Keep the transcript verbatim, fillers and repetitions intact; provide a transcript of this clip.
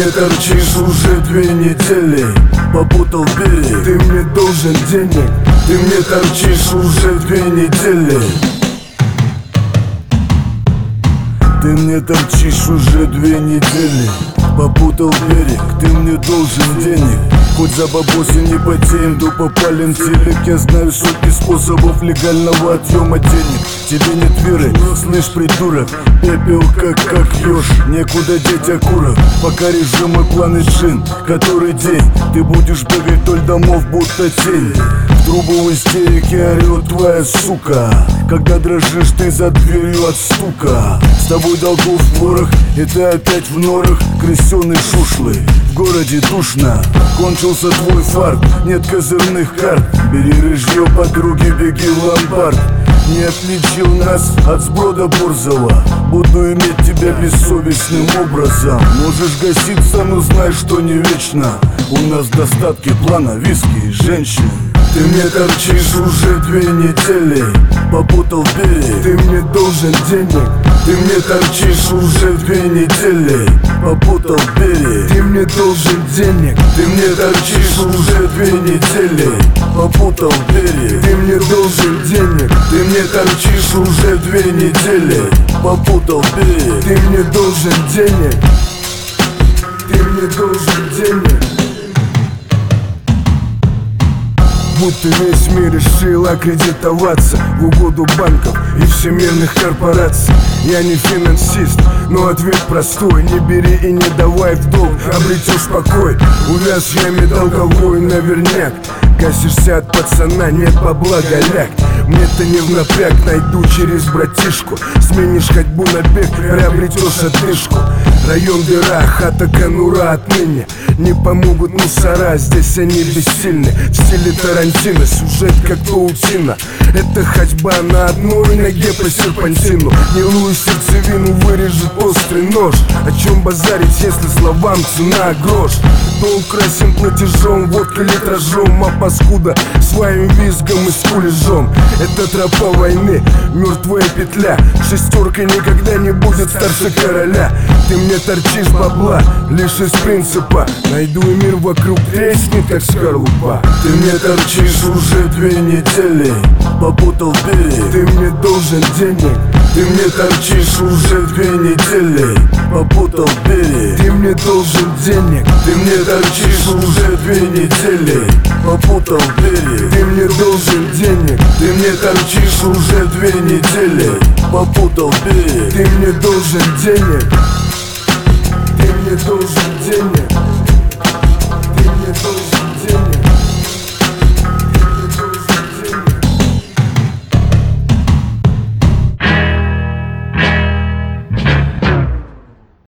мне торчишь уже две недели, попутал берег. Ты мне должен денег. Ты мне торчишь уже две недели. Ты мне торчишь уже две недели, попутал берег. Ты мне должен денег. Хоть за бабосы не потеем, то попалим телек. Я знаю сотни способов легального отъема денег. Тебе нет веры, слышь, придурок, пепел как как ёж. Некуда деть окурок, пока режим мой план и джин. Который день ты будешь бегать вдоль домов, будто тень. В трубу в истерике орёт твоя сука, когда дрожишь ты за дверью от стука. С тобой долгов ворох, и ты опять в норах. Крысёный шушлы, в городе душно. Кончился твой фарт, нет козырных карт. Бери рыжье, подруги, беги в ломбард. Не отличил нас от сброда борзого. Буду иметь тебя бессовестным образом. Можешь гаситься, но знай, что не вечно. У нас достатки плана, виски и женщин. Ты мне торчишь уже две недели, попутал берег. Ты мне должен денег. Ты мне торчишь уже две недели, попутал берег. Ты мне должен денег. Ты мне торчишь уже две недели, попутал берег. Ты мне должен денег. Ты мне торчишь уже две недели, попутал берег. Ты мне должен денег. Ты мне должен денег. Будто весь мир решил аккредитоваться в угоду банков и всемирных корпораций. Я не финансист, но ответ простой: не бери и не давай в долг, обретешь покой. Увяз в яме долговой наверняк. Косишься от пацана, нет бабла, голяк. Мне-то не в напряг, найду через братишку. Сменишь ходьбу на бег, приобретешь отдышку. Район дыра, хата конура отныне. Не помогут мусора, здесь они бессильны. В стиле Тарантино, сюжет как паутина. Это ходьба на одной ноге по серпантину. Гнилую сердцевину вырежет острый нож. О чем базарить, если словам цена грош? Долг красим платежом, водка литражом. А паскуда своим визгом и скулежом. Это тропа войны, мертвая петля. Шестерка никогда не будет старше короля. Ты мне торчишь бабла, лишь из принципа. Найду и мир вокруг треснет, как скорлупа. Ты мне торчишь уже две недели, попутал берег. Ты мне должен денег. Ты мне торчишь уже две недели, попутал берег. Ты мне должен денег. Ты мне торчишь уже две недели, попутал берег. Ты мне должен денег. Ты мне торчишь уже две недели, попутал берег. Ты мне должен денег. Ты мне должен